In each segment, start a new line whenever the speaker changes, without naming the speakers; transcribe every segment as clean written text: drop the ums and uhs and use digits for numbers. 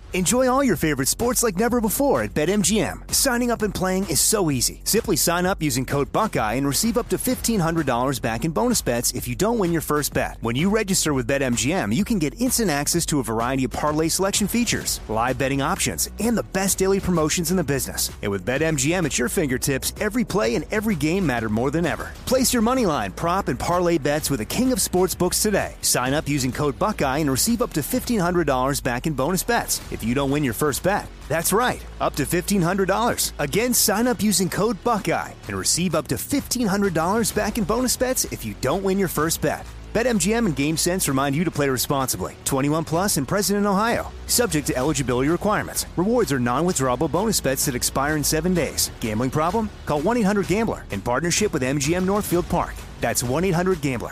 Enjoy all your favorite sports like never before at BetMGM. Signing up and playing is so easy. Simply sign up using code Buckeye and receive up to $1,500 back in bonus bets if you don't win your first bet. When you register with BetMGM, you can get instant access to a variety of parlay selection features, live betting options, and the best daily promotions in the business. And with BetMGM at your fingertips, every play and every game matter more than ever. Place your moneyline, prop, and parlay bets with the king of sportsbooks today. Sign up using code Buckeye and receive up to $1,500 back in bonus bets if you don't win your first bet. That's right, up to $1,500. Again, sign up using code Buckeye and receive up to $1,500 back in bonus bets if you don't win your first bet. BetMGM and GameSense remind you to play responsibly. 21 plus and present in Ohio. Subject to eligibility requirements. Rewards are non-withdrawable bonus bets that expire in 7 days. Gambling problem? Call 1-800-GAMBLER in partnership with MGM Northfield Park. That's 1-800-GAMBLER.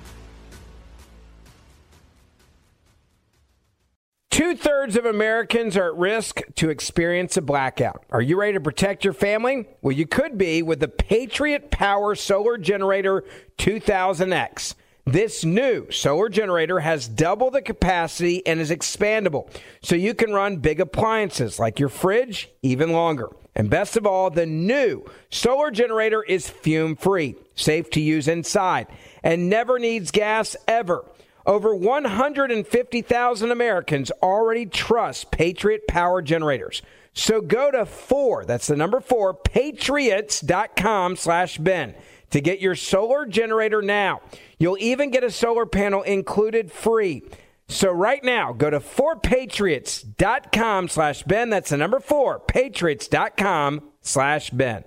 2/3 of Americans are at risk to experience a blackout. Are you ready to protect your family? Well, you could be with the Patriot Power Solar Generator 2000X. This new solar generator has double the capacity and is expandable, so you can run big appliances like your fridge even longer. And best of all, the new solar generator is fume-free, safe to use inside, and never needs gas ever. Over 150,000 Americans already trust Patriot Power Generators. So go to that's the number 4, patriots.com/Ben to get your solar generator now. You'll even get a solar panel included free. So right now, go to 4patriots.com/Ben. That's the number 4, patriots.com/Ben.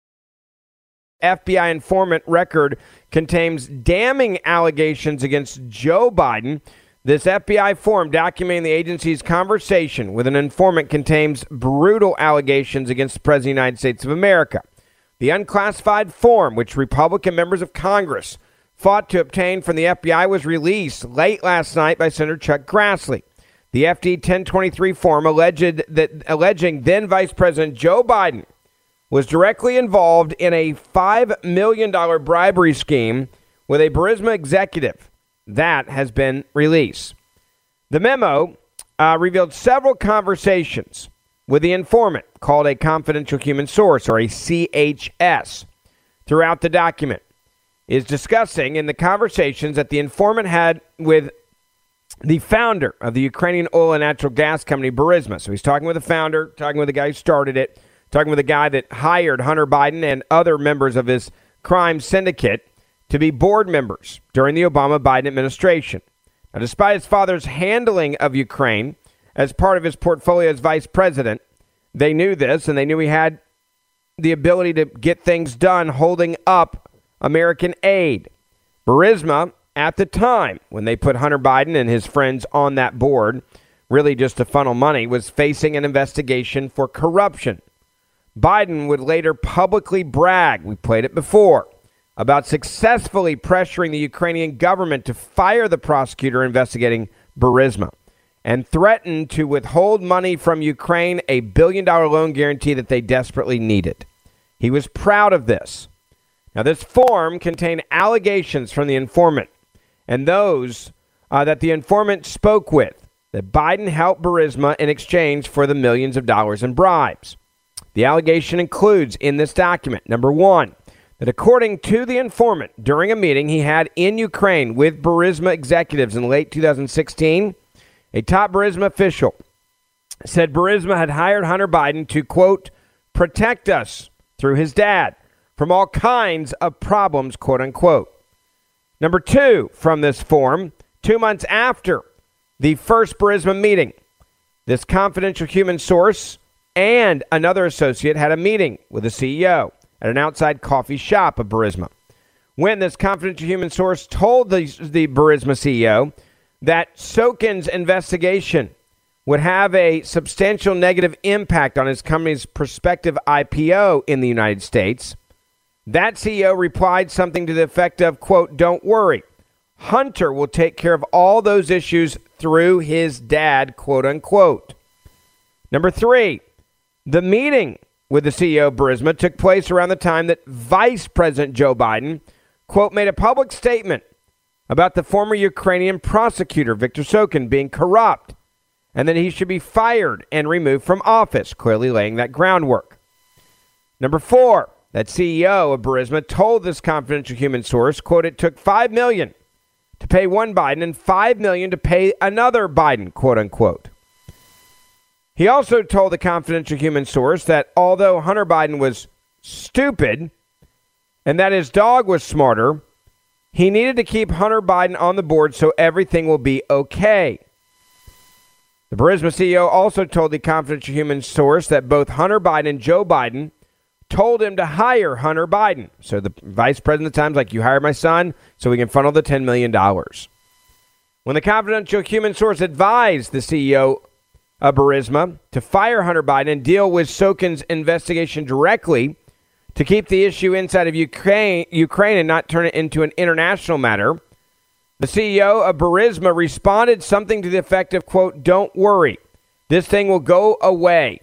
FBI informant record contains damning allegations against Joe Biden. This FBI form documenting the agency's conversation with an informant contains brutal allegations against the President of the United States of America. The unclassified form, which Republican members of Congress fought to obtain from the FBI, was released late last night by Senator Chuck Grassley. The FD 1023 form alleging then Vice President Joe Biden was directly involved in a $5 million bribery scheme with a Burisma executive. That has been released. The memo revealed several conversations with the informant, called a confidential human source, or a CHS. Throughout the document is discussing in the conversations that the informant had with the founder of the Ukrainian oil and natural gas company, Burisma. So he's talking with the founder, talking with the guy who started it, talking with the guy that hired Hunter Biden and other members of his crime syndicate to be board members during the Obama-Biden administration. Now, despite his father's handling of Ukraine as part of his portfolio as vice president, they knew this, and they knew he had the ability to get things done holding up American aid. Burisma, at the time when they put Hunter Biden and his friends on that board, really just to funnel money, was facing an investigation for corruption. Biden would later publicly brag, we played it before, about successfully pressuring the Ukrainian government to fire the prosecutor investigating Burisma and threatened to withhold money from Ukraine, a $1 billion loan guarantee that they desperately needed. He was proud of this. Now, this form contained allegations from the informant and those that the informant spoke with, that Biden helped Burisma in exchange for the millions of dollars in bribes. The allegation includes in this document, number 1, that according to the informant, during a meeting he had in Ukraine with Burisma executives in late 2016, a top Burisma official said Burisma had hired Hunter Biden to, quote, protect us through his dad from all kinds of problems, quote unquote. Number 2, from this form, 2 months after the first Burisma meeting, this confidential human source and another associate had a meeting with the CEO at an outside coffee shop of Burisma. When this confidential human source told the Burisma CEO that Sokin's investigation would have a substantial negative impact on his company's prospective IPO in the United States, that CEO replied something to the effect of, quote, don't worry, Hunter will take care of all those issues through his dad, quote unquote. Number 3, the meeting with the CEO of Burisma took place around the time that Vice President Joe Biden, quote, made a public statement about the former Ukrainian prosecutor, Viktor Sokin, being corrupt and that he should be fired and removed from office, clearly laying that groundwork. Number 4, that CEO of Burisma told this confidential human source, quote, it took $5 million to pay one Biden and $5 million to pay another Biden, quote unquote. He also told the confidential human source that although Hunter Biden was stupid and that his dog was smarter, he needed to keep Hunter Biden on the board so everything will be okay. The Burisma CEO also told the confidential human source that both Hunter Biden and Joe Biden told him to hire Hunter Biden. So the vice president of the Times, like, you hired my son so we can funnel the $10 million. When the confidential human source advised the CEO of Burisma to fire Hunter Biden and deal with Sokin's investigation directly to keep the issue inside of Ukraine and not turn it into an international matter, the CEO of Burisma responded something to the effect of, quote, don't worry, this thing will go away.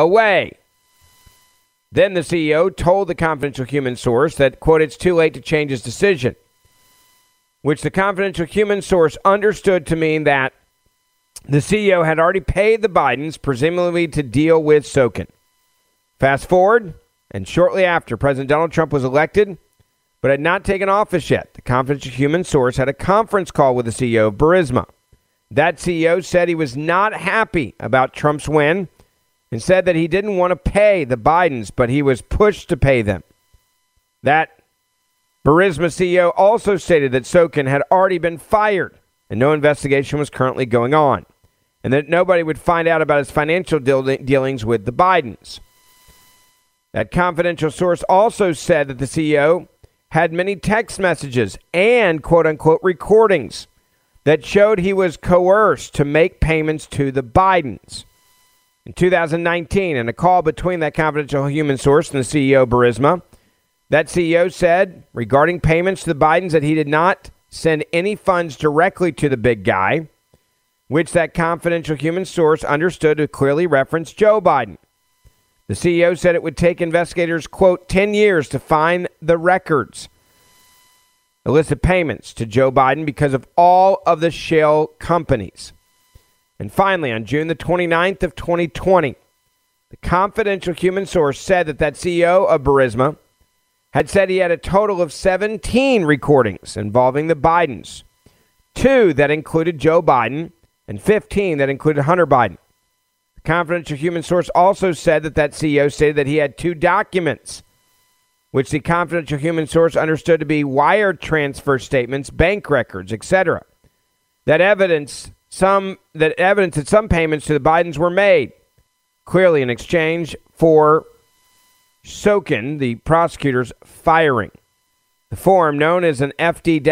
Then the CEO told the confidential human source that, quote, it's too late to change his decision, which the confidential human source understood to mean that the CEO had already paid the Bidens, presumably to deal with Sokin. Fast forward, and shortly after President Donald Trump was elected, but had not taken office yet, the confidential human source had a conference call with the CEO of Burisma. That CEO said he was not happy about Trump's win and said that he didn't want to pay the Bidens, but he was pushed to pay them. That Burisma CEO also stated that Sokin had already been fired and no investigation was currently going on, and that nobody would find out about his financial dealings with the Bidens. That confidential source also said that the CEO had many text messages and quote-unquote recordings that showed he was coerced to make payments to the Bidens. In 2019, in a call between that confidential human source and the CEO of Burisma, that CEO said regarding payments to the Bidens that he did not send any funds directly to the big guy, which that confidential human source understood to clearly reference Joe Biden. The CEO said it would take investigators, quote, 10 years to find the records, illicit payments to Joe Biden because of all of the shell companies. And finally, on June the 29th of 2020, the confidential human source said that CEO of Burisma had said he had a total of 17 recordings involving the Bidens, 2 that included Joe Biden and 15 that included Hunter Biden. The confidential human source also said that CEO stated that he had 2 documents, which the confidential human source understood to be wire transfer statements, bank records, etc. That evidence that some payments to the Bidens were made, clearly in exchange for Sokin, the prosecutor's firing. The form, known as an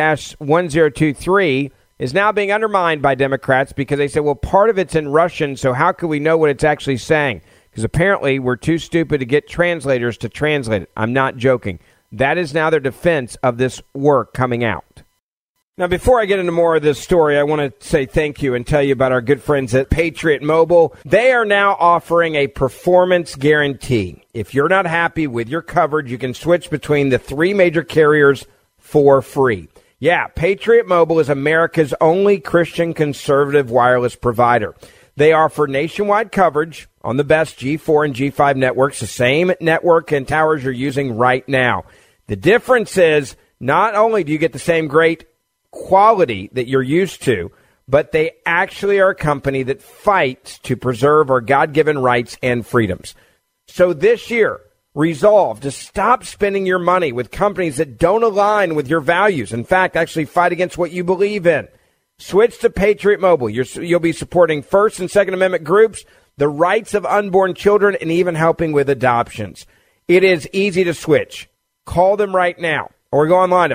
FD-1023, is now being undermined by Democrats because they say, well, part of it's in Russian, so how could we know what it's actually saying? Because apparently we're too stupid to get translators to translate it. I'm not joking. That is now their defense of this work coming out. Now, before I get into more of this story, I want to say thank you and tell you about our good friends at Patriot Mobile. They are now offering a performance guarantee. If you're not happy with your coverage, you can switch between the 3 major carriers for free. Yeah, Patriot Mobile is America's only Christian conservative wireless provider. They offer nationwide coverage on the best G4 and G5 networks, the same network and towers you're using right now. The difference is not only do you get the same great quality that you're used to, but they actually are a company that fights to preserve our God-given rights and freedoms. So this year, resolve to stop spending your money with companies that don't align with your values. In fact, actually fight against what you believe in. Switch to Patriot Mobile. You'll be supporting First and Second Amendment groups, the rights of unborn children, and even helping with adoptions. It is easy to switch. Call them right now. Or go online to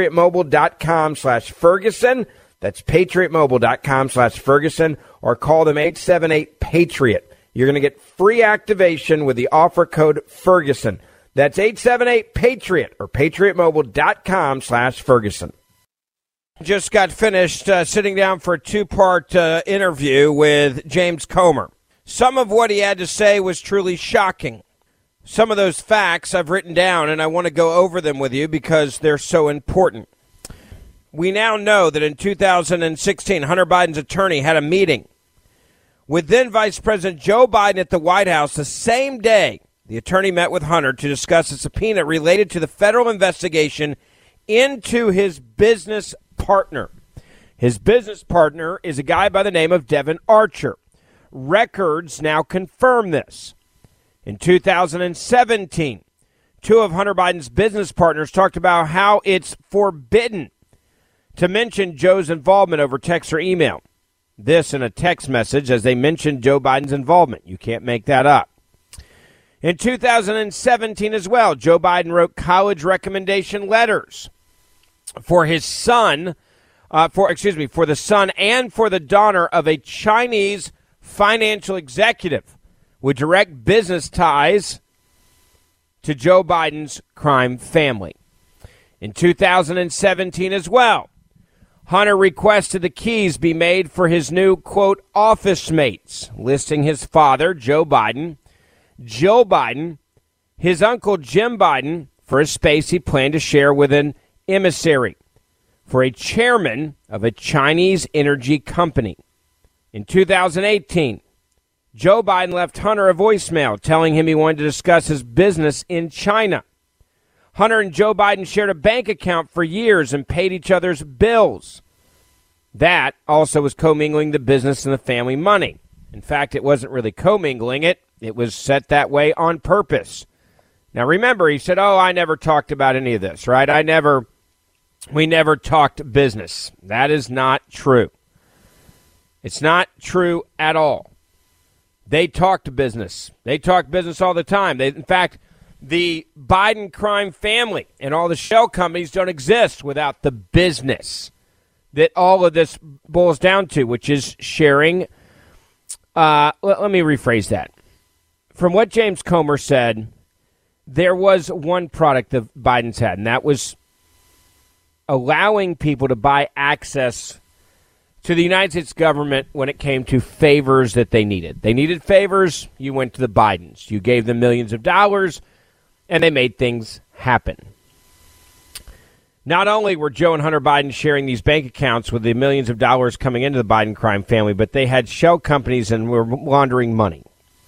patriotmobile.com/Ferguson. That's patriotmobile.com/Ferguson. Or call them 878-PATRIOT. You're going to get free activation with the offer code Ferguson. That's 878-PATRIOT or patriotmobile.com/Ferguson. Just got finished sitting down for a 2-part interview with James Comer. Some of what he had to say was truly shocking. Some of those facts I've written down, and I want to go over them with you because they're so important. We now know that in 2016, Hunter Biden's attorney had a meeting with then Vice President Joe Biden at the White House the same day the attorney met with Hunter to discuss a subpoena related to the federal investigation into his business partner. His business partner is a guy by the name of Devon Archer. Records now confirm this. In 2017, two of Hunter Biden's business partners talked about how it's forbidden to mention Joe's involvement over text or email. This in a text message as they mentioned Joe Biden's involvement. You can't make that up. In 2017 as well, Joe Biden wrote college recommendation letters for his son, for the son and for the daughter of a Chinese financial executive with direct business ties to Joe Biden's crime family. In 2017 as well, Hunter requested the keys be made for his new, quote, office mates, listing his father, Joe Biden, Jill Biden, his uncle, Jim Biden, for a space he planned to share with an emissary for a chairman of a Chinese energy company. In 2018, Joe Biden left Hunter a voicemail telling him he wanted to discuss his business in China. Hunter and Joe Biden shared a bank account for years and paid each other's bills. That also was commingling the business and the family money. In fact, it wasn't really commingling it. It was set that way on purpose. Now, remember, he said, I never talked about any of this, right? We never talked business. That is not true. It's not true at all. They talked business. They talk business all the time. In fact, the Biden crime family and all the shell companies don't exist without the business that all of this boils down to, which is sharing. Let me rephrase that. From what James Comer said, there was one product that Biden's had, and that was allowing people to buy access to the United States government when it came to favors that they needed. They needed favors. You went to the Bidens. You gave them millions of dollars, and they made things happen. Not only were Joe and Hunter Biden sharing these bank accounts with the millions of dollars coming into the Biden crime family, but they had shell companies and were laundering money.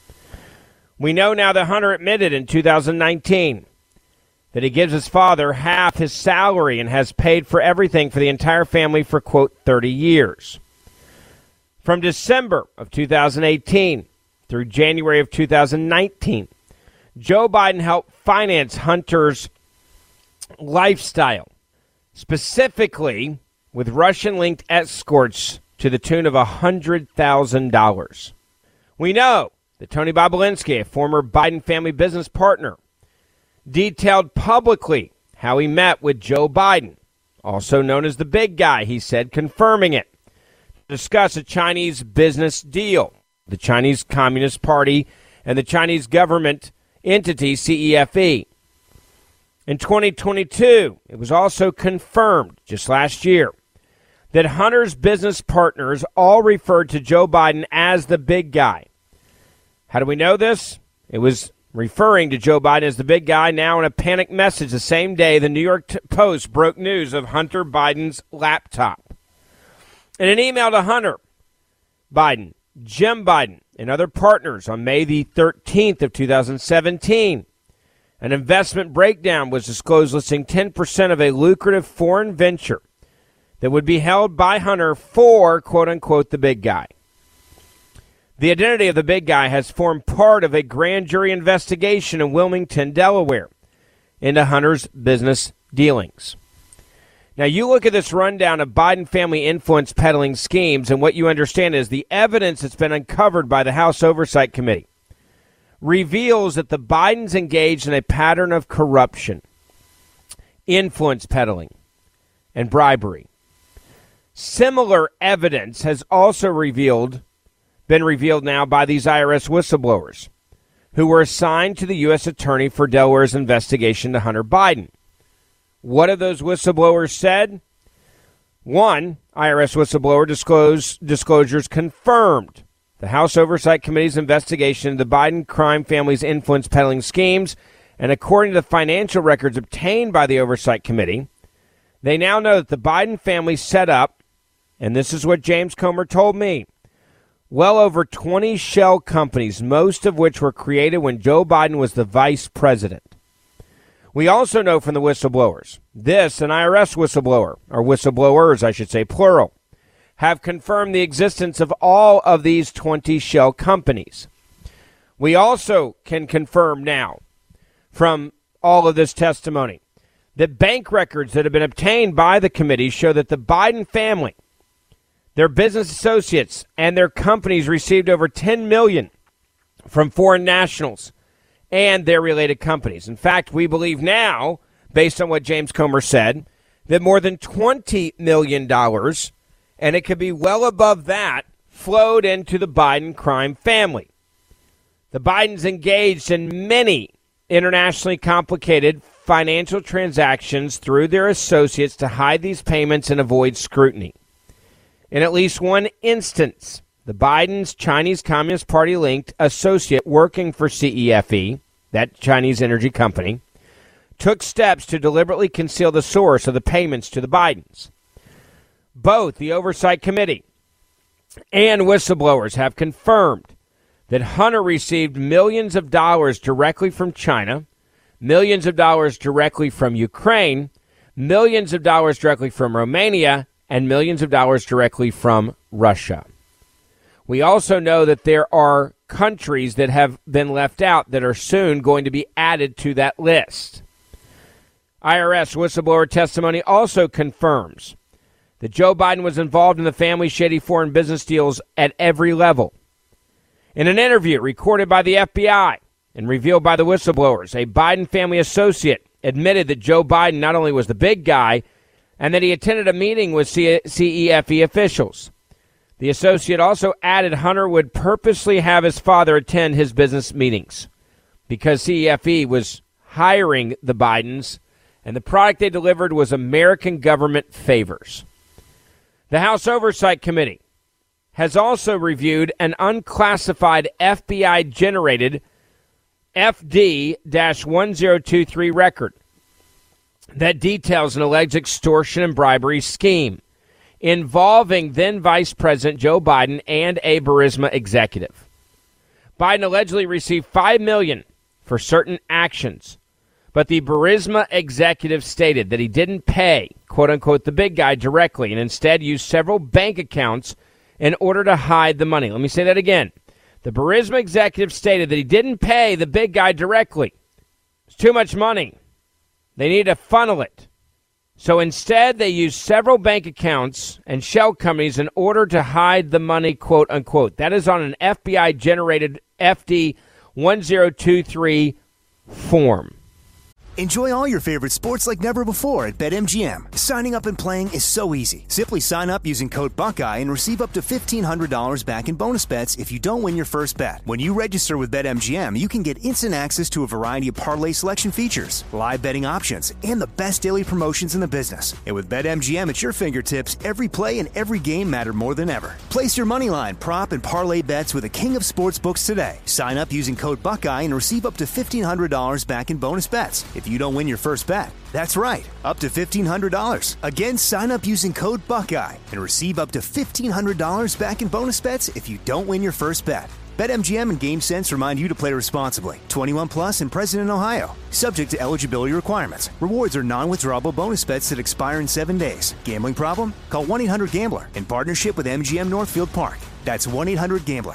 We know now that Hunter admitted in 2019 that he gives his father half his salary and has paid for everything for the entire family for, quote, 30 years. From December of 2018 through January of 2019, Joe Biden helped finance Hunter's lifestyle, specifically with Russian-linked escorts to the tune of $100,000. We know that Tony Bobulinski, a former Biden family business partner, detailed publicly how he met with Joe Biden, also known as the big guy, he said, confirming it, to discuss a Chinese business deal, the Chinese Communist Party and the Chinese government entity, CEFE. In 2022, it was also confirmed just last year that Hunter's business partners all referred to Joe Biden as the big guy. How do we know this? It was referring to Joe Biden as the big guy now in a panic message the same day the New York Post broke news of Hunter Biden's laptop. In an email to Hunter Biden, Jim Biden, and other partners on May the 13th of 2017, an investment breakdown was disclosed listing 10% of a lucrative foreign venture that would be held by Hunter for, quote-unquote, the big guy. The identity of the big guy has formed part of a grand jury investigation in Wilmington, Delaware, into Hunter's business dealings. Now, you look at this rundown of Biden family influence peddling schemes, and what you understand is the evidence that's been uncovered by the House Oversight Committee reveals that the Bidens engaged in a pattern of corruption, influence peddling, and bribery. Similar evidence has also been revealed now by these IRS whistleblowers who were assigned to the U.S. Attorney for Delaware's investigation to Hunter Biden. What have those whistleblowers said? One IRS whistleblower disclosures confirmed the House Oversight Committee's investigation into the Biden crime family's influence peddling schemes, and according to the financial records obtained by the Oversight Committee, they now know that the Biden family set up, and this is what James Comer told me, well over 20 shell companies, most of which were created when Joe Biden was the vice president. We also know from the whistleblowers, an IRS whistleblower, or whistleblowers, I should say, plural, have confirmed the existence of all of these 20 shell companies. We also can confirm now from all of this testimony that bank records that have been obtained by the committee show that the Biden family, their business associates, and their companies received over $10 million from foreign nationals and their related companies. In fact, we believe now, based on what James Comer said, that more than $20 million, and it could be well above that, flowed into the Biden crime family. The Bidens engaged in many internationally complicated financial transactions through their associates to hide these payments and avoid scrutiny. In at least one instance, the Biden's Chinese Communist Party-linked associate working for CEFE, that Chinese energy company, took steps to deliberately conceal the source of the payments to the Bidens. Both the Oversight Committee and whistleblowers have confirmed that Hunter received millions of dollars directly from China, millions of dollars directly from Ukraine, millions of dollars directly from Romania, and millions of dollars directly from Russia. We also know that there are countries that have been left out that are soon going to be added to that list. IRS whistleblower testimony also confirms that Joe Biden was involved in the family's shady foreign business deals at every level. In an interview recorded by the FBI and revealed by the whistleblowers, a Biden family associate admitted that Joe Biden not only was the big guy and that he attended a meeting with CEFE officials. The associate also added Hunter would purposely have his father attend his business meetings because CEFE was hiring the Bidens, and the product they delivered was American government favors. The House Oversight Committee has also reviewed an unclassified FBI-generated FD-1023 record that details an alleged extortion and bribery scheme involving then Vice President Joe Biden and a Burisma executive. Biden allegedly received $5 million for certain actions, but the Burisma executive stated that he didn't pay, quote-unquote, the big guy directly and instead used several bank accounts in order to hide the money. Let me say that again. The Burisma executive stated that he didn't pay the big guy directly. It's too much money. They need to funnel it. So instead, they used several bank accounts and shell companies in order to hide the money, quote unquote. That is on an FBI-generated FD 1023 form.
Enjoy all your favorite sports like never before at BetMGM. Signing up and playing is so easy. Simply sign up using code Buckeye and receive up to $1,500 back in bonus bets if you don't win your first bet. When you register with BetMGM, you can get instant access to a variety of parlay selection features, live betting options, and the best daily promotions in the business. And with BetMGM at your fingertips, every play and every game matter more than ever. Place your moneyline, prop, and parlay bets with the king of sportsbooks today. Sign up using code Buckeye and receive up to $1,500 back in bonus bets if you don't win your first bet. That's right, up to $1,500. Again, sign up using code Buckeye and receive up to $1,500 back in bonus bets if you don't win your first bet. BetMGM and GameSense remind you to play responsibly. 21 plus and present in Ohio. Subject to eligibility requirements. Rewards are non-withdrawable bonus bets that expire in 7 days. Gambling problem? Call 1-800-GAMBLER in partnership with MGM Northfield Park. That's 1-800-GAMBLER.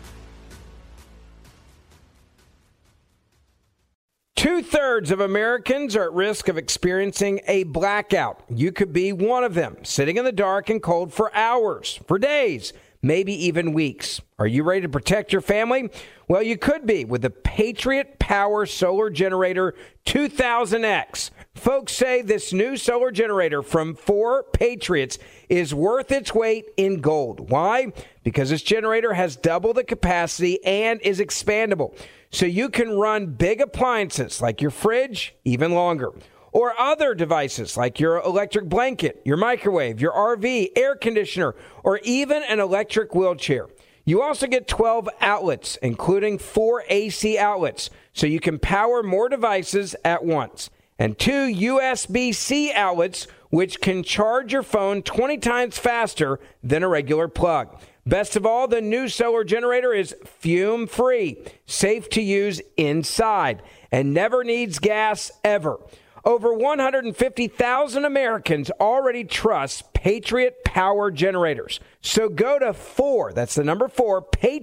2/3 of Americans are at risk of experiencing a blackout. You could be one of them, sitting in the dark and cold for hours, for days, maybe even weeks. Are you ready to protect your family? Well, you could be with the Patriot Power Solar Generator 2000X. Folks say this new solar generator from 4 Patriots is worth its weight in gold. Why? Because this generator has double the capacity and is expandable. So you can run big appliances like your fridge even longer, or other devices like your electric blanket, your microwave, your RV, air conditioner, or even an electric wheelchair. You also get 12 outlets, including 4 AC outlets, so you can power more devices at once, and 2 USB-C outlets, which can charge your phone 20 times faster than a regular plug. Best of all, the new solar generator is fume-free, safe to use inside, and never needs gas ever. Over 150,000 Americans already trust Patriot Power Generators. So go to that's the number 4,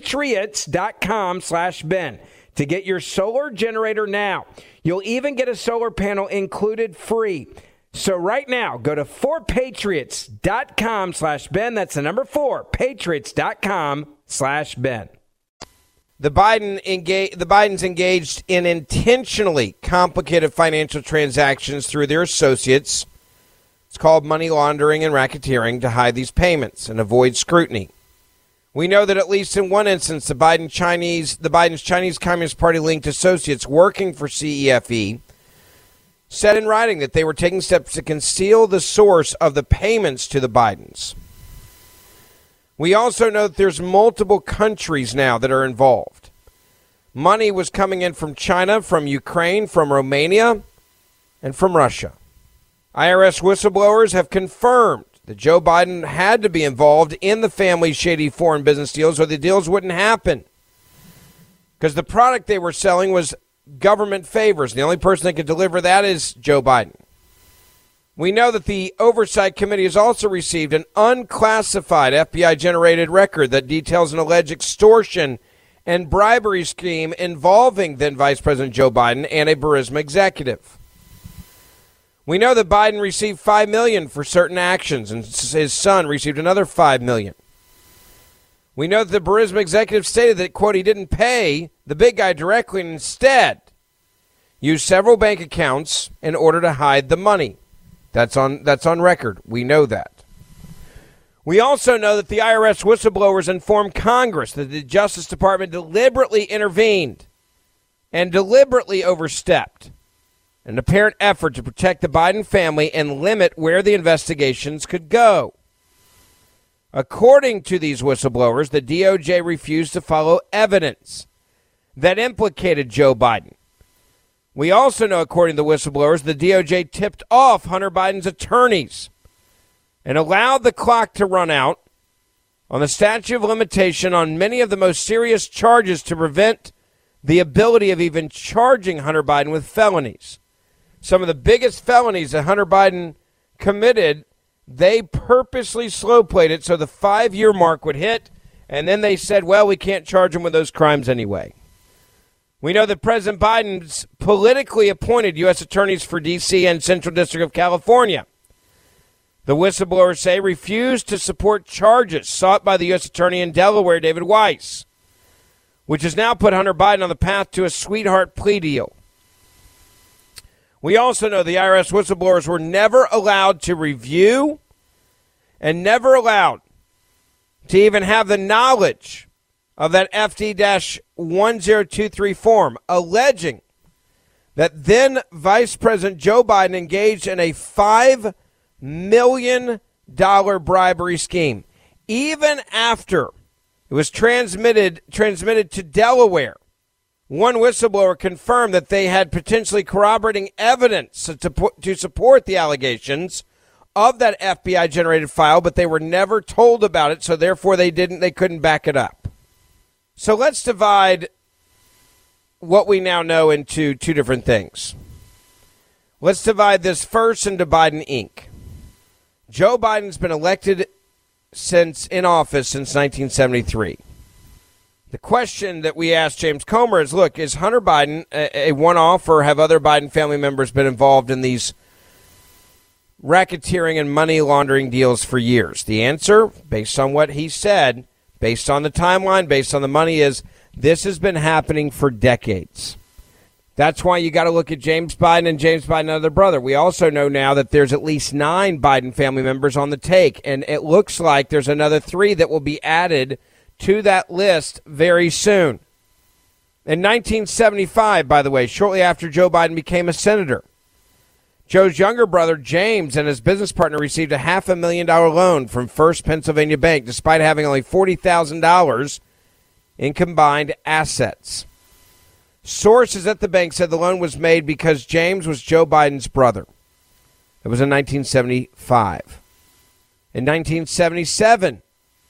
patriots.com/Ben to get your solar generator now. You'll even get a solar panel included free. So right now, go to 4patriots.com/Ben. That's the number 4, patriots.com/Ben. The Bidens engaged in intentionally complicated financial transactions through their associates. It's called money laundering and racketeering to hide these payments and avoid scrutiny. We know that at least in one instance, the Biden's Chinese Communist Party linked associates working for CEFE said in writing that they were taking steps to conceal the source of the payments to the Bidens. We also know that there's multiple countries now that are involved. Money was coming in from China, from Ukraine, from Romania, and from Russia. IRS whistleblowers have confirmed that Joe Biden had to be involved in the family's shady foreign business deals or the deals wouldn't happen. Because the product they were selling was government favors. The only person that could deliver that is Joe Biden. We know that the Oversight Committee has also received an unclassified FBI-generated record that details an alleged extortion and bribery scheme involving then Vice President Joe Biden and a Burisma executive. We know that Biden received $5 million for certain actions, and his son received another $5 million. We know that the Burisma executive stated that, quote, he didn't pay the big guy directly and instead used several bank accounts in order to hide the money. That's on record. We know that. We also know that the IRS whistleblowers informed Congress that the Justice Department deliberately intervened and deliberately overstepped an apparent effort to protect the Biden family and limit where the investigations could go. According to these whistleblowers, the DOJ refused to follow evidence that implicated Joe Biden. We also know, according to the whistleblowers, the DOJ tipped off Hunter Biden's attorneys and allowed the clock to run out on the statute of limitation on many of the most serious charges to prevent the ability of even charging Hunter Biden with felonies. Some of the biggest felonies that Hunter Biden committed, they purposely slow-played it so the 5-year mark would hit, and then they said, well, we can't charge him with those crimes anyway. We know that President Biden's politically appointed U.S. attorneys for D.C. and Central District of California, the whistleblowers say, refused to support charges sought by the U.S. attorney in Delaware, David Weiss, which has now put Hunter Biden on the path to a sweetheart plea deal. We also know the IRS whistleblowers were never allowed to review and never allowed to even have the knowledge of that FD-1023 form alleging that then Vice President Joe Biden engaged in a $5 million bribery scheme. Even after it was transmitted to Delaware, one whistleblower confirmed that they had potentially corroborating evidence to support the allegations of that FBI-generated file, but they were never told about it, so therefore they couldn't back it up. So let's divide what we now know into two different things. Let's divide this first into Biden Inc. Joe Biden's been elected in office since 1973. The question that we asked James Comer is, look, is Hunter Biden a one-off, or have other Biden family members been involved in these racketeering and money laundering deals for years? The answer, based on what he said, based on the timeline, based on the money, is this has been happening for decades. That's why you got to look at James Biden and James Biden, another brother. We also know now that there's at least 9 Biden family members on the take, and it looks like there's another 3 that will be added to that list very soon. In 1975, by the way, shortly after Joe Biden became a senator, Joe's younger brother, James, and his business partner received a $500,000 loan from First Pennsylvania Bank, despite having only $40,000 in combined assets. Sources at the bank said the loan was made because James was Joe Biden's brother. It was in 1975. In 1977,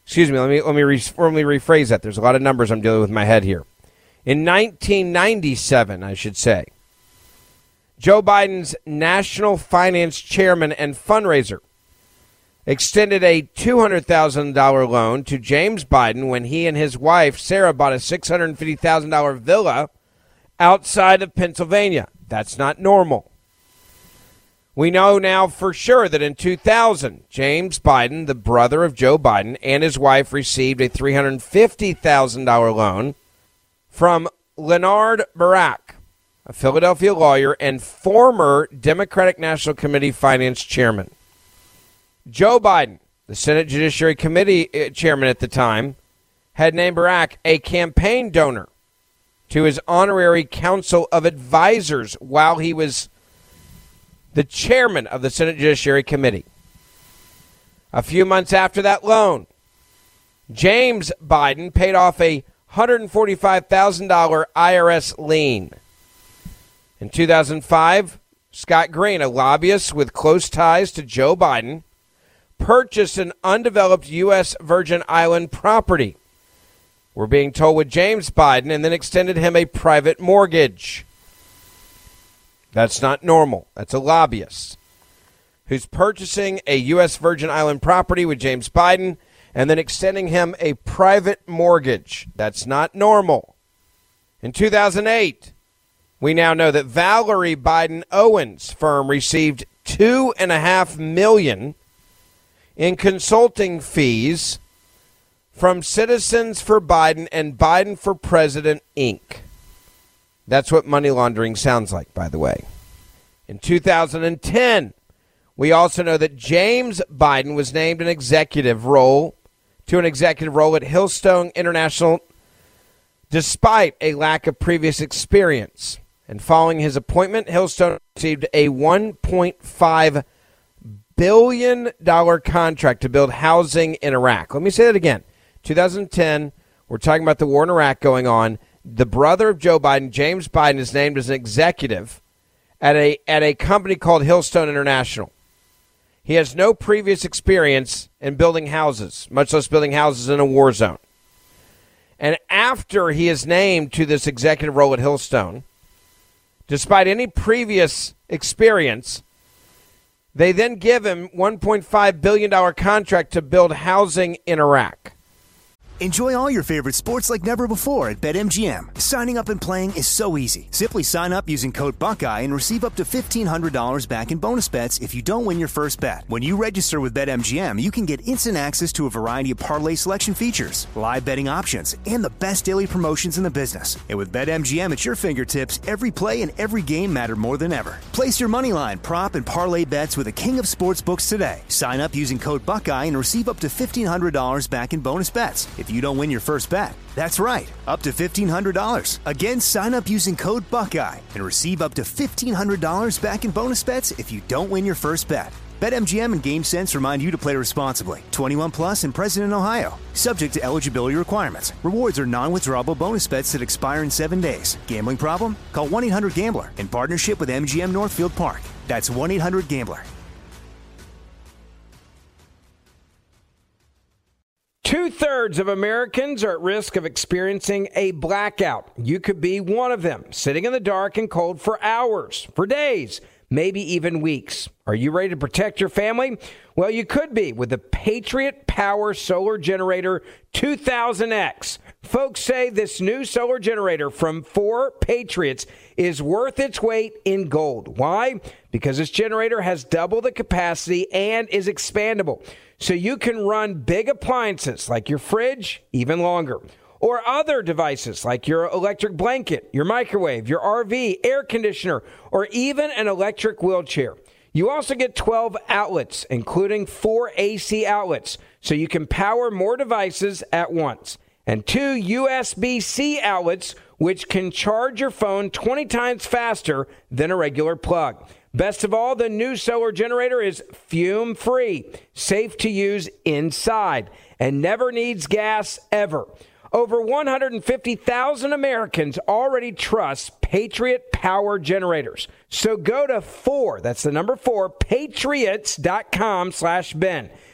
Excuse me, let me rephrase that. There's a lot of numbers I'm dealing with in my head here. In 1997, I should say, Joe Biden's national finance chairman and fundraiser extended a $200,000 loan to James Biden when he and his wife, Sarah, bought a $650,000 villa outside of Pennsylvania. That's not normal. We know now for sure that in 2000, James Biden, the brother of Joe Biden, and his wife received a $350,000 loan from Leonard Barak, a Philadelphia lawyer and former Democratic National Committee finance chairman. Joe Biden, the Senate Judiciary Committee chairman at the time, had named Barak a campaign donor to his honorary Council of Advisors while he was the chairman of the Senate Judiciary Committee. A few months after that loan, James Biden paid off a $145,000 IRS lien. In 2005, Scott Green, a lobbyist with close ties to Joe Biden, purchased an undeveloped U.S. Virgin Island property, we're being told, with James Biden, and then extended him a private mortgage. That's not normal. That's a lobbyist who's purchasing a U.S. Virgin Island property with James Biden and then extending him a private mortgage. That's not normal. In 2008, we now know that Valerie Biden Owens' firm received $2.5 million in consulting fees from Citizens for Biden and Biden for President, Inc. That's what money laundering sounds like, by the way. In 2010, we also know that James Biden was named an executive role at Hillstone International despite a lack of previous experience. And following his appointment, Hillstone received a $1.5 billion contract to build housing in Iraq. Let me say that again. 2010, we're talking about the war in Iraq going on. The brother of Joe Biden, James Biden, is named as an executive at a company called Hillstone International. He has no previous experience in building houses, much less building houses in a war zone. And after he is named to this executive role at Hillstone, despite any previous experience, they then give him $1.5 billion contract to build housing in Iraq.
Enjoy all your favorite sports like never before at BetMGM. Signing up and playing is so easy. Simply sign up using code Buckeye and receive up to $1,500 back in bonus bets if you don't win your first bet. When you register with BetMGM, you can get instant access to a variety of parlay selection features, live betting options, and the best daily promotions in the business. And with BetMGM at your fingertips, every play and every game matter more than ever. Place your moneyline, prop, and parlay bets with the king of sportsbooks today. Sign up using code Buckeye and receive up to $1,500 back in bonus bets if you don't win your first bet. That's right, up to $1,500. Again, sign up using code Buckeye and receive up to $1,500 back in bonus bets if you don't win your first bet. BetMGM and GameSense remind you to play responsibly. 21 plus and present in Ohio. Subject to eligibility requirements. Rewards are non-withdrawable bonus bets that expire in 7 days. Gambling problem? Call 1-800-GAMBLER in partnership with MGM Northfield Park. That's 1-800-GAMBLER.
2/3 of Americans are at risk of experiencing a blackout. You could be one of them, sitting in the dark and cold for hours, for days, maybe even weeks. Are you ready to protect your family? Well, you could be with the Patriot Power Solar Generator 2000X. Folks say this new solar generator from 4 Patriots is worth its weight in gold. Why? Because this generator has double the capacity and is expandable. So you can run big appliances like your fridge even longer, or other devices like your electric blanket, your microwave, your RV, air conditioner, or even an electric wheelchair. You also get 12 outlets, including 4 AC outlets, so you can power more devices at once, and 2 USB-C outlets, which can charge your phone 20 times faster than a regular plug. Best of all, the new solar generator is fume-free, safe to use inside, and never needs gas ever. Over 150,000 Americans already trust Patriot Power Generators. So go to 4, that's the number 4, patriots.com/Ben.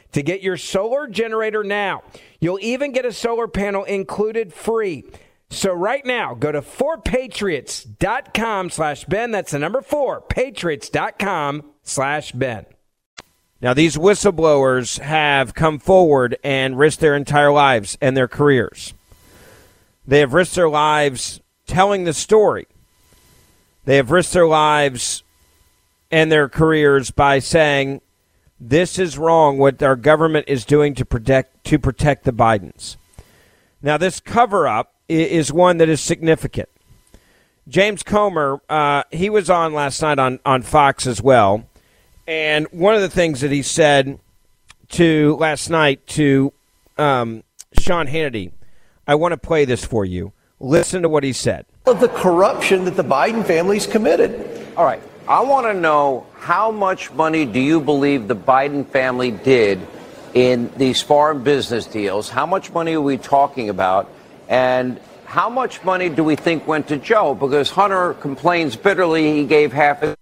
to get your solar generator now. You'll even get a solar panel included free. So right now, go to 4patriots.com/Ben. That's the number 4, patriots.com/Ben. Now, these whistleblowers have come forward and risked their entire lives and their careers. They have risked their lives telling the story. They have risked their lives and their careers by saying, this is wrong what our government is doing to protect the Bidens. Now, this cover-up is one that is significant. James Comer, he was on last night on Fox as well, and one of the things that he said last night to Sean Hannity, I want to play this for you. Listen to what he said.
Of the corruption that the Biden family's committed.
All right. I want to know, how much money do you believe the Biden family did in these foreign business deals? How much money are we talking about? And how much money do we think went to Joe? Because Hunter complains bitterly he gave half his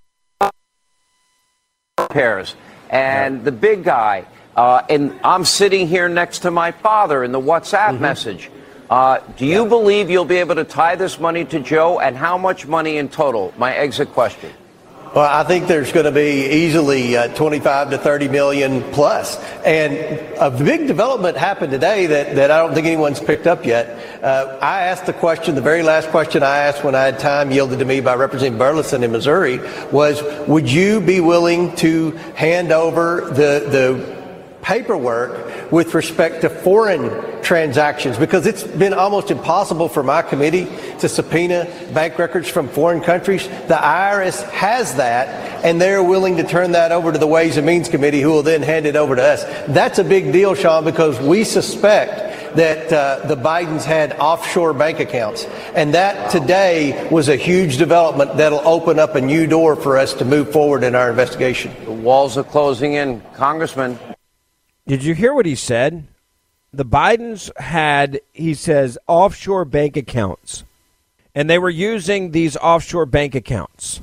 pairs. And the big guy, and I'm sitting here next to my father in the WhatsApp message. Do you believe you'll be able to tie this money to Joe, and how much money in total? My exit question.
Well, I think there's going to be easily 25 to 30 million plus. And a big development happened today that I don't think anyone's picked up yet. I asked the question, the very last question I asked when I had time yielded to me by Representative Burleson in Missouri was, would you be willing to hand over the paperwork with respect to foreign transactions, because it's been almost impossible for my committee to subpoena bank records from foreign countries. The IRS has that, and they're willing to turn that over to the Ways and Means Committee, who will then hand it over to us. That's a big deal, Sean, because we suspect that the Bidens had offshore bank accounts, and that today was a huge development that'll open up a new door for us to move forward in our investigation.
The walls are closing in, Congressman.
Did you hear what he said? The Bidens had, he says, offshore bank accounts. And they were using these offshore bank accounts.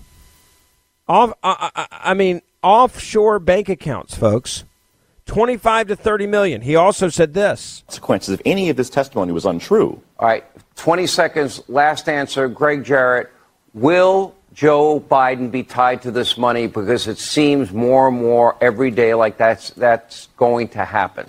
Offshore bank accounts, folks. 25 to 30 million. He also said this.
Consequences if any of this testimony was untrue.
All right, 20 seconds, last answer. Greg Jarrett, will Joe Biden be tied to this money? Because it seems more and more every day like that's going to happen.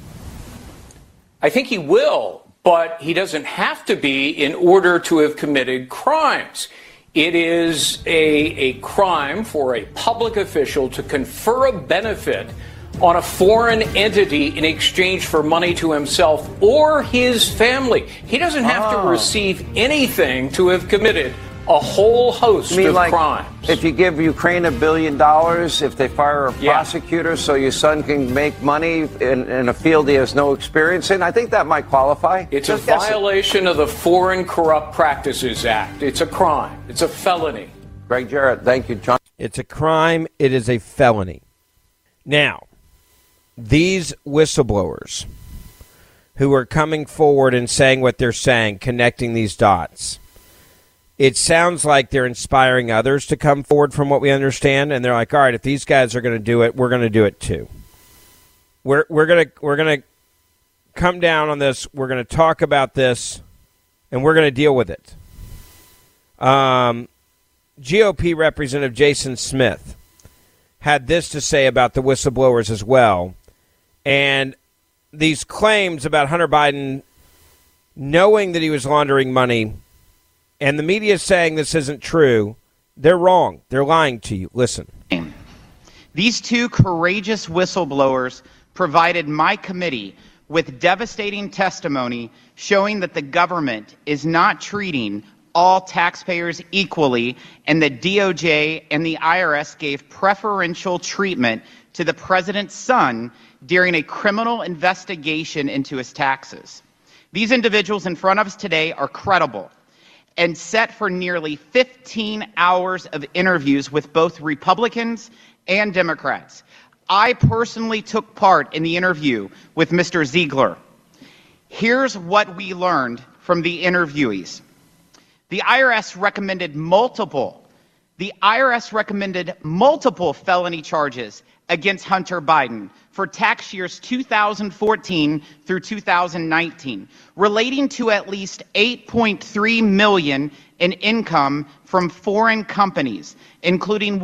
I think he will, but he doesn't have to be in order to have committed crimes. It is a crime for a public official to confer a benefit on a foreign entity in exchange for money to himself or his family. He doesn't have to receive anything to have committed a whole host of crimes.
If you give Ukraine $1 billion, if they fire a prosecutor so your son can make money in a field he has no experience in, I think that might qualify.
It's a violation of the Foreign Corrupt Practices Act. It's a crime. It's a felony.
Greg Jarrett, thank you, John.
It's a crime. It is a felony. Now, these whistleblowers who are coming forward and saying what they're saying, connecting these dots, it sounds like they're inspiring others to come forward from what we understand, and they're like, all right, if these guys are going to do it, we're going to do it too. We're going to come down on this, we're going to talk about this, and we're going to deal with it. GOP Representative Jason Smith had this to say about the whistleblowers as well, and these claims about Hunter Biden knowing that he was laundering money, and the media is saying this isn't true. They're wrong. They're lying to you. Listen.
These two courageous whistleblowers provided my committee with devastating testimony showing that the government is not treating all taxpayers equally, and the DOJ and the IRS gave preferential treatment to the president's son during a criminal investigation into his taxes. These individuals in front of us today are credible and set for nearly 15 hours of interviews with both Republicans and Democrats. I personally took part in the interview with Mr. Ziegler. Here's what we learned from the interviewees. The IRS recommended multiple felony charges against Hunter Biden for tax years 2014 through 2019, relating to at least $8.3 million in income from foreign companies, including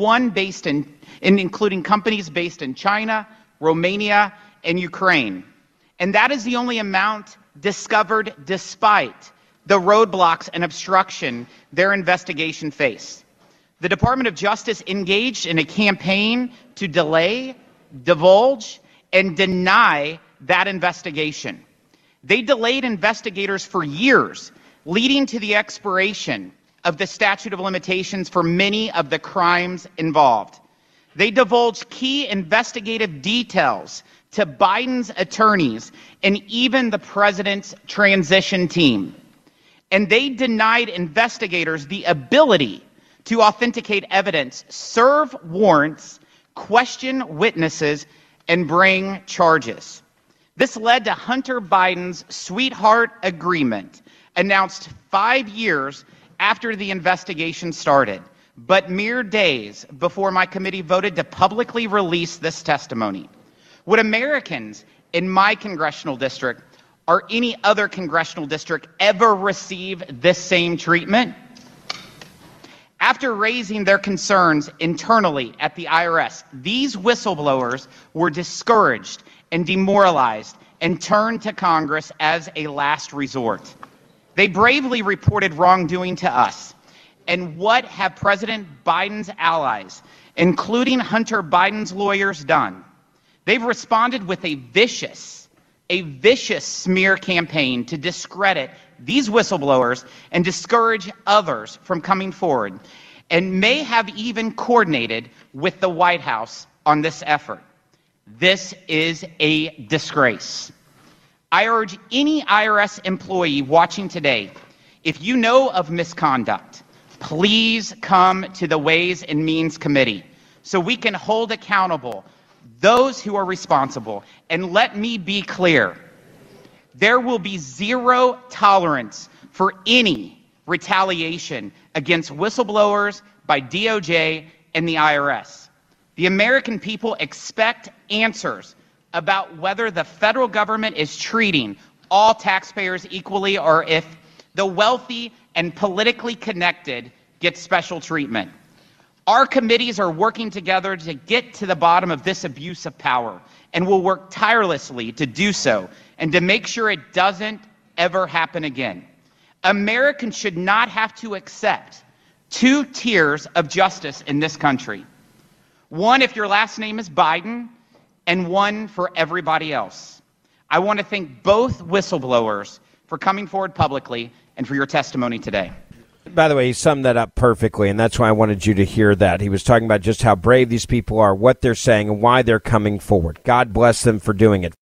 companies based in China, Romania, and Ukraine. And that is the only amount discovered despite the roadblocks and obstruction their investigation faced. The Department of Justice engaged in a campaign to delay, divulge, and deny that investigation. They delayed investigators for years, leading to the expiration of the statute of limitations for many of the crimes involved. They divulged key investigative details to Biden's attorneys and even the president's transition team. And they denied investigators the ability to authenticate evidence, serve warrants, question witnesses, and bring charges. This led to Hunter Biden's sweetheart agreement, announced 5 years after the investigation started, but mere days before my committee voted to publicly release this testimony. Would Americans in my congressional district or any other congressional district ever receive this same treatment? After raising their concerns internally at the IRS, these whistleblowers were discouraged and demoralized and turned to Congress as a last resort. They bravely reported wrongdoing to us. And what have President Biden's allies, including Hunter Biden's lawyers, done? They've responded with a vicious smear campaign to discredit these whistleblowers and discourage others from coming forward, and may have even coordinated with the White House on this effort. This is a disgrace. I urge any IRS employee watching today, if you know of misconduct, please come to the Ways and Means Committee so we can hold accountable those who are responsible. And let me be clear, there will be zero tolerance for any retaliation against whistleblowers by DOJ and the IRS. The American people expect answers about whether the federal government is treating all taxpayers equally or if the wealthy and politically connected get special treatment. Our committees are working together to get to the bottom of this abuse of power, and will work tirelessly to do so and to make sure it doesn't ever happen again. Americans should not have to accept two tiers of justice in this country. One if your last name is Biden, and one for everybody else. I want to thank both whistleblowers for coming forward publicly and for your testimony today.
By the way, he summed that up perfectly, and that's why I wanted you to hear that. He was talking about just how brave these people are, what they're saying, and why they're coming forward. God bless them for doing it.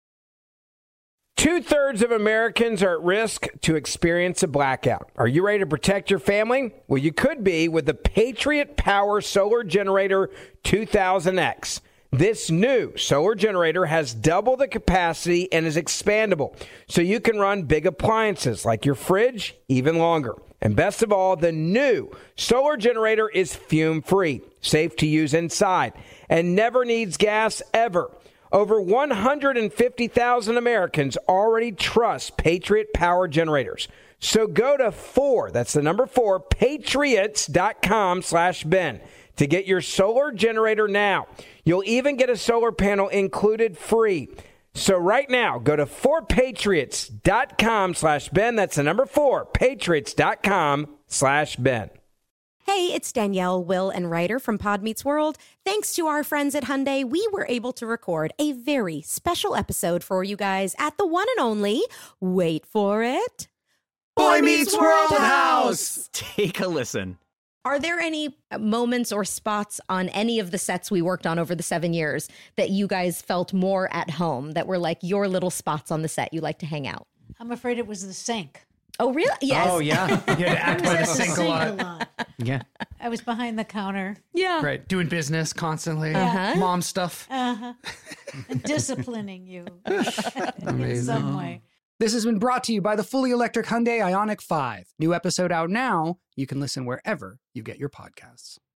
2/3 of Americans are at risk to experience a blackout. Are you ready to protect your family? Well, you could be with the Patriot Power Solar Generator 2000X. This new solar generator has double the capacity and is expandable, so you can run big appliances like your fridge even longer. And best of all, the new solar generator is fume-free, safe to use inside, and never needs gas ever. Over 150,000 Americans already trust Patriot Power Generators. So go to 4, that's the number 4, patriots.com/Ben to get your solar generator now. You'll even get a solar panel included free. So right now, go to 4patriots.com/Ben. That's the number 4, patriots.com/Ben.
Hey, it's Danielle, Will, and Ryder from Pod Meets World. Thanks to our friends at Hyundai, we were able to record a very special episode for you guys at the one and only, wait for it,
Boy Meets World House. Take a listen.
Are there any moments or spots on any of the sets we worked on over the 7 years that you guys felt more at home, that were like your little spots on the set you like to hang out?
I'm afraid it was the sink.
Oh, really? Yes.
Oh, yeah. You had to act by the sink a lot. Yeah.
I was behind the counter.
Yeah.
Right. Doing business constantly.
Uh-huh.
Mom stuff.
Uh-huh. And disciplining you in some way.
This has been brought to you by the fully electric Hyundai Ioniq 5. New episode out now. You can listen wherever you get your podcasts.